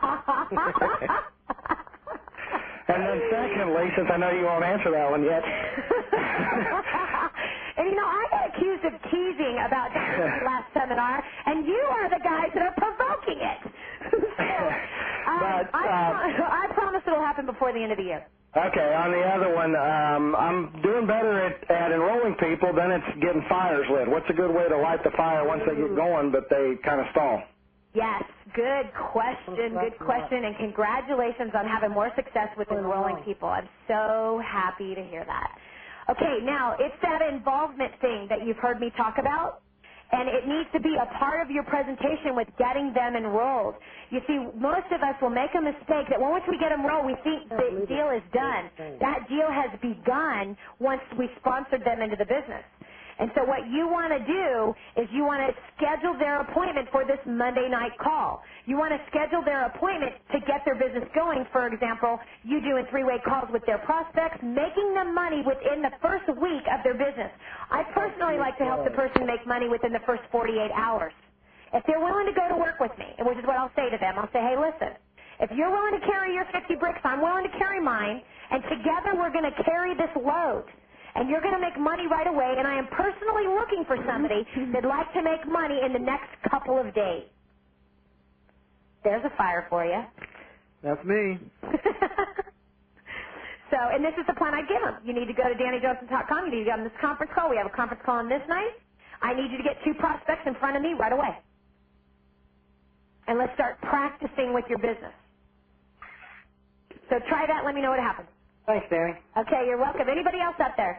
And then secondly, since I know you won't answer that one yet. And, you know, I got accused of teasing about Dynasty last seminar, and you are the guys that are provoking it. so, um, but, uh, I, I promise it'll happen before the end of the year. Okay, on the other one, um, I'm doing better at, at enrolling people than it's getting fires lit. What's a good way to light the fire once they get going, but they kind of stall? Yes, good question, good question, and congratulations on having more success with enrolling people. I'm so happy to hear that. Okay, now, it's that involvement thing that you've heard me talk about, and it needs to be a part of your presentation with getting them enrolled. You see, most of us will make a mistake that once we get enrolled, we think the deal is done. That deal has begun once we sponsored them into the business. And so what you want to do is you want to schedule their appointment for this Monday night call. You want to schedule their appointment to get their business going. For example, you doing three-way calls with their prospects, making them money within the first week of their business. I personally like to help the person make money within the first forty-eight hours. If they're willing to go to work with me, which is what I'll say to them, I'll say, hey, listen, if you're willing to carry your fifty bricks, I'm willing to carry mine, and together we're going to carry this load. And you're going to make money right away, and I am personally looking for somebody that'd like to make money in the next couple of days. There's a fire for you. That's me. So, and this is the plan I give them. You need to go to Danny Johnson dot com. You need to get on this conference call. We have a conference call on this night. I need you to get two prospects in front of me right away. And let's start practicing with your business. So try that. Let me know what happens. Thanks, Danny. Okay, you're welcome. Anybody else out there?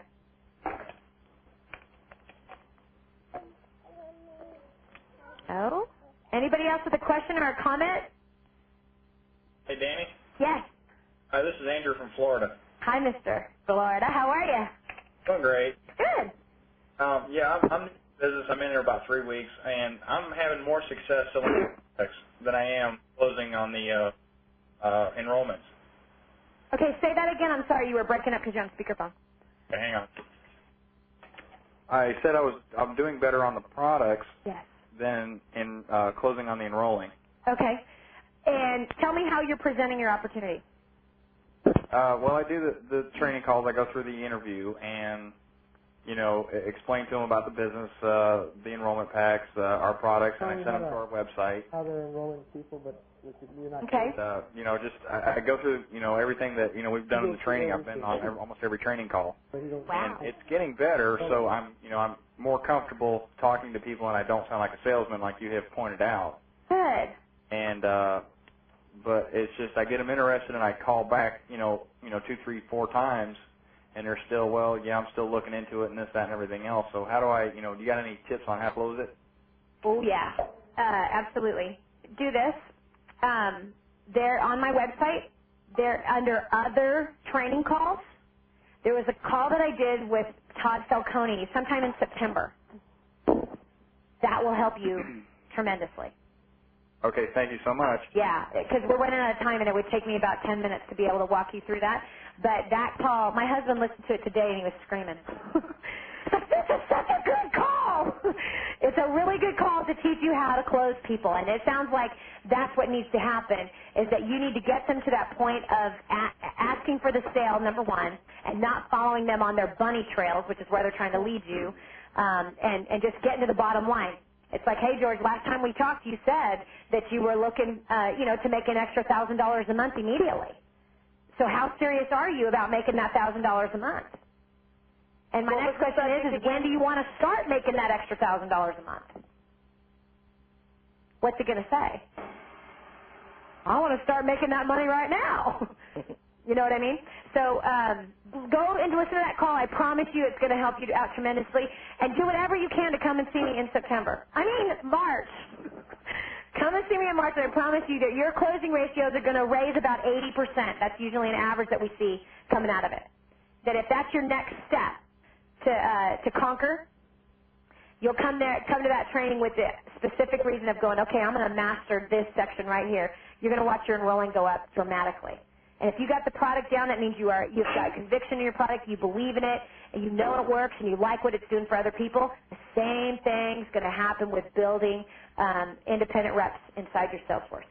Oh? Anybody else with a question or a comment? Hey, Danny. Yes. Hi, this is Andrew from Florida. Hi, Mister Florida. How are you? Doing great. Good. Um, yeah, I'm, I'm in business. I'm in there about three weeks, and I'm having more success selling products than I am closing on the uh, uh, enrollments. Okay, say that again. I'm sorry, you were breaking up because you're on speakerphone. Okay, hang on. I said I was I'm doing better on the products Yes. than in uh, closing on the enrolling. Okay. And tell me how you're presenting your opportunity. Uh, well, I do the, the training calls. I go through the interview and, you know, e- explain to them about the business, uh, the enrollment packs, uh, our products, and I send them to our website. How they're enrolling people, but you're not. Okay. And, uh, you know, just I, I go through, you know, everything that you know we've done in the training. I've been on every, almost every training call, Wow. and it's getting better. So I'm, you know, I'm more comfortable talking to people, and I don't sound like a salesman, like you have pointed out. Good. And uh, but it's just I get them interested, and I call back, you know, you know, two, three, four times, and they're still, well, yeah, I'm still looking into it, and this, that, and everything else. So how do I, you know, do you got any tips on how to close it? Oh, yeah. Uh, absolutely. Do this. Um, they're on my website. They're under other training calls. There was a call that I did with Todd Falcone sometime in September. That will help you tremendously. Okay, thank you so much. Yeah, because we're running out of time, and it would take me about ten minutes to be able to walk you through that. But that call, my husband listened to it today, and he was screaming. This is such a good call. It's a really good call to teach you how to close people, and it sounds like that's what needs to happen, is that you need to get them to that point of a- asking for the sale, number one, and not following them on their bunny trails, which is where they're trying to lead you, um, and, and just getting to the bottom line. It's like, hey, George, last time we talked, you said that you were looking, uh, you know, to make an extra one thousand dollars a month immediately. So how serious are you about making that one thousand dollars a month? And my next question is, is when do you want to start making that extra one thousand dollars a month? What's he going to say? I want to start making that money right now. You know what I mean? So um, go and listen to that call. I promise you it's going to help you out tremendously. And do whatever you can to come and see me in September. I mean, March. Come and see me in March, and I promise you that your closing ratios are going to raise about eighty percent. That's usually an average that we see coming out of it. That if that's your next step to uh, to conquer, You'll come there, come to that training with the specific reason of going, okay, I'm going to master this section right here. You're going to watch your enrolling go up dramatically. And if you got the product down, that means you are, you've got conviction in your product, you believe in it, and you know it works, and you like what it's doing for other people. The same thing's going to happen with building um, independent reps inside your sales force.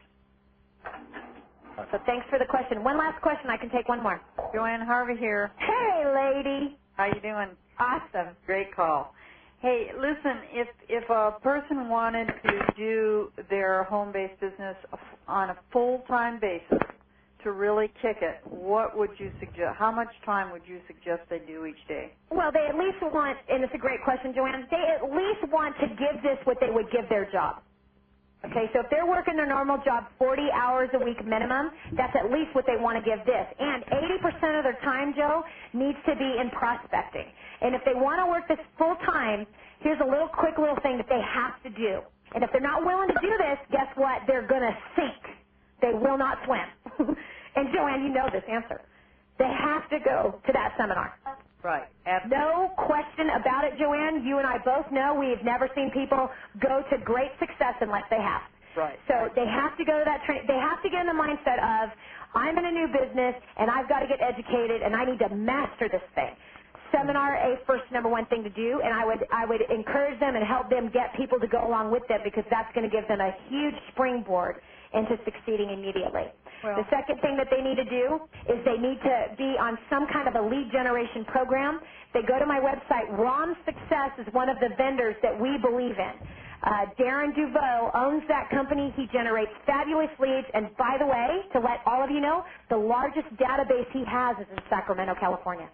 So thanks for the question. One last question. I can take one more. Joanne Harvey here. Hey, lady. How you doing? Awesome. Great call. Hey, listen, if if a person wanted to do their home-based business on a full-time basis to really kick it, what would you suggest? How much time would you suggest they do each day? Well, they at least want, and it's a great question, Joanne, they at least want to give this what they would give their job. Okay, so if they're working their normal job forty hours a week minimum, that's at least what they want to give this. And eighty percent of their time, Joe, needs to be in prospecting. And if they want to work this full time, here's a little quick little thing that they have to do. And if they're not willing to do this, guess what? They're going to sink. They will not swim. And Joanne, you know this answer. They have to go to that seminar. Right. Absolutely. No question about it, Joanne. You and I both know we've never seen people go to great success unless they have. Right. So they have to go to that training. They have to get in the mindset of, I'm in a new business, and I've got to get educated, and I need to master this thing. Seminar, a first number one thing to do, and I would I would encourage them and help them get people to go along with them because that's going to give them a huge springboard into succeeding immediately. Well, the second thing that they need to do is they need to be on some kind of a lead generation program. They go to my website. Rom Success is one of the vendors that we believe in. Uh, Darren DuVoe owns that company. He generates fabulous leads. And by the way, to let all of you know, the largest database he has is in Sacramento, California.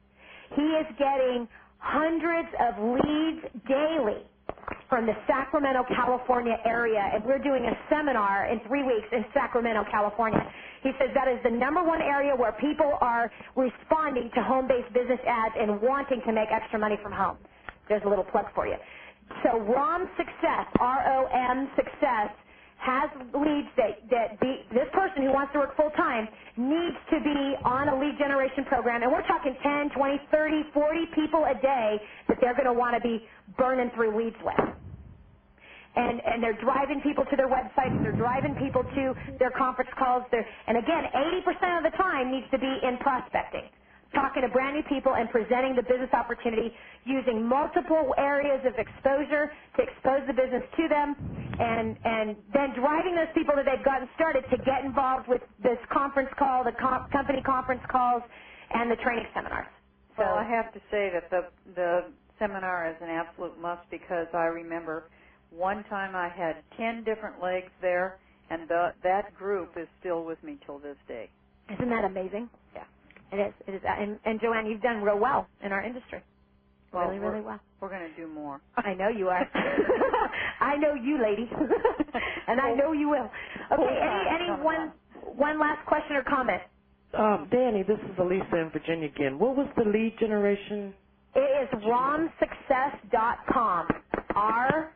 He is getting hundreds of leads daily from the Sacramento, California area, and we're doing a seminar in three weeks in Sacramento, California. He says that is the number one area where people are responding to home-based business ads and wanting to make extra money from home. There's a little plug for you. So Rom Success, R O M Success, has leads that, that be, this person who wants to work full-time needs to be on a lead generation program. And we're talking ten, twenty, thirty, forty people a day that they're going to want to be burning through leads with. And, and they're driving people to their websites. They're driving people to their conference calls. They're, and, again, eighty percent of the time needs to be in prospecting, talking to brand new people and presenting the business opportunity using multiple areas of exposure to expose the business to them, and, and then driving those people that they've gotten started to get involved with this conference call, the com- company conference calls, and the training seminars. So well, I have to say that the the seminar is an absolute must because I remember one time I had ten different legs there, and the, that group is still with me till this day. Isn't that amazing? Yeah. It is. It is. And, and Joanne, you've done real well in our industry. Well, really, really well. We're going to do more. I know you are. I know you, lady. And I know you will. Okay, any, any one, one last question or comment? Um, Danny, this is Elisa in Virginia again. What was the lead generation? It is rom success dot com. R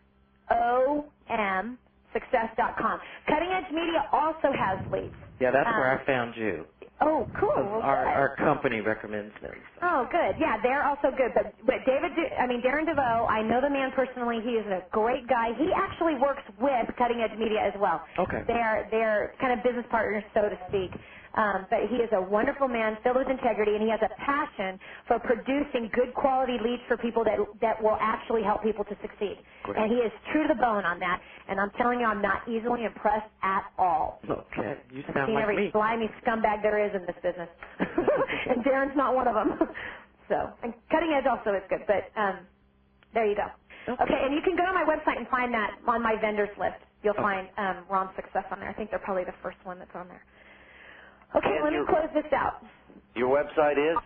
O M success dot com. Cutting Edge Media also has leads. Yeah, that's um, where I found you. Oh, cool. Well, our, good. our company recommends them. So. Oh, good. Yeah, they're also good. But but David, I mean Darren DeVoe, I know the man personally. He is a great guy. He actually works with Cutting Edge Media as well. Okay. They're they're kind of business partners, so to speak. Um, but he is a wonderful man, filled with integrity, and he has a passion for producing good quality leads for people that that will actually help people to succeed. Great. And he is true to the bone on that. And I'm telling you, I'm not easily impressed at all. Okay, you sound Seen like every me. slimy scumbag there is in this business, and Darren's not one of them. So, and Cutting Edge also is good. But um, there you go. Okay. Okay, and you can go to my website and find that on my vendors list. You'll Okay. find um, Rom Success on there. I think they're probably the first one that's on there. Okay, And let me your- close this out. Your website is?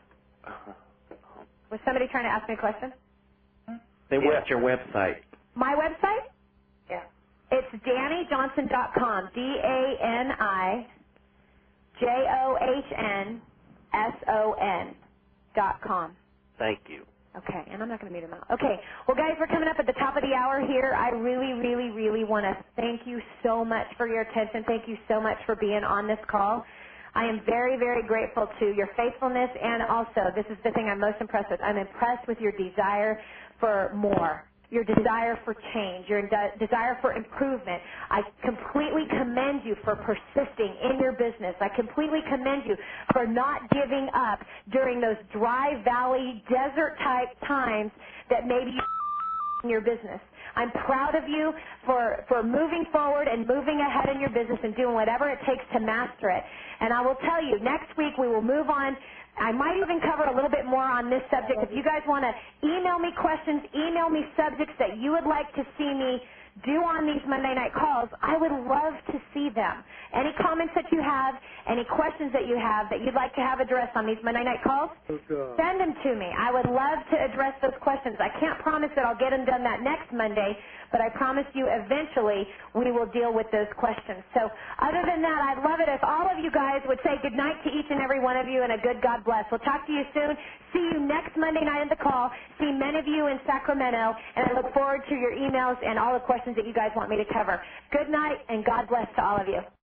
Was somebody trying to ask me a question? They Yeah. want your website. My website? Yeah. It's Danny Johnson dot com. D A N I J O H N S O N dot com. Thank you. Okay, and I'm not going to mute him out. Okay, well, guys, we're coming up at the top of the hour here. I really, really, really want to thank you so much for your attention. Thank you so much for being on this call. I am very, very grateful to your faithfulness, and also, this is the thing I'm most impressed with, I'm impressed with your desire for more, your desire for change, your de- desire for improvement. I completely commend you for persisting in your business. I completely commend you for not giving up during those dry valley, desert-type times that maybe you in your business. I'm proud of you for, for moving forward and moving ahead in your business and doing whatever it takes to master it. And I will tell you, next week we will move on. I might even cover a little bit more on this subject. If you guys want to email me questions, email me subjects that you would like to see me do on these Monday night calls, I would love to see them. Any comments that you have, any questions that you have that you'd like to have addressed on these Monday night calls, send them to me. I would love to address those questions. I can't promise that I'll get them done that next Monday, but I promise you eventually we will deal with those questions. So other than that, I'd love it if all of you guys would say good night to each and every one of you and a good God bless. We'll talk to you soon. See you next Monday night at the call. See many of you in Sacramento, and I look forward to your emails and all the questions that you guys want me to cover. Good night, and God bless to all of you.